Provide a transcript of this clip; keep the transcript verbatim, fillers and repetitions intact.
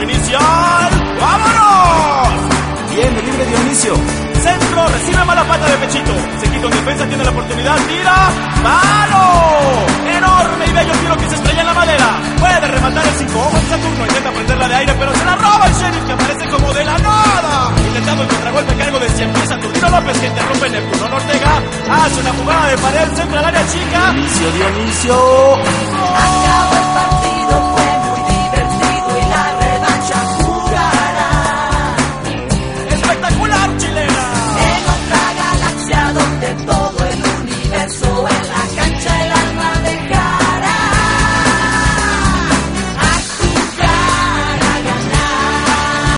inicial. ¡Vámonos! Bien, el libre Dionisio. Centro, recibe mala pata de pechito. Se quita en defensa, tiene la oportunidad, tira. ¡Mano! Enorme y bello tiro que se estrella en la madera. Puede rematar el cinco ojos de Saturno. Intenta prenderla de aire, pero se la roba el Sheriff, que aparece como de la nada. Intentando el contragolpe, cargo de cien pies. Saturnino López, que interrumpe Neptuno Ortega. Hace una jugada de pared, centro al área chica. Dionisio, Dionisio. Acabó el partido.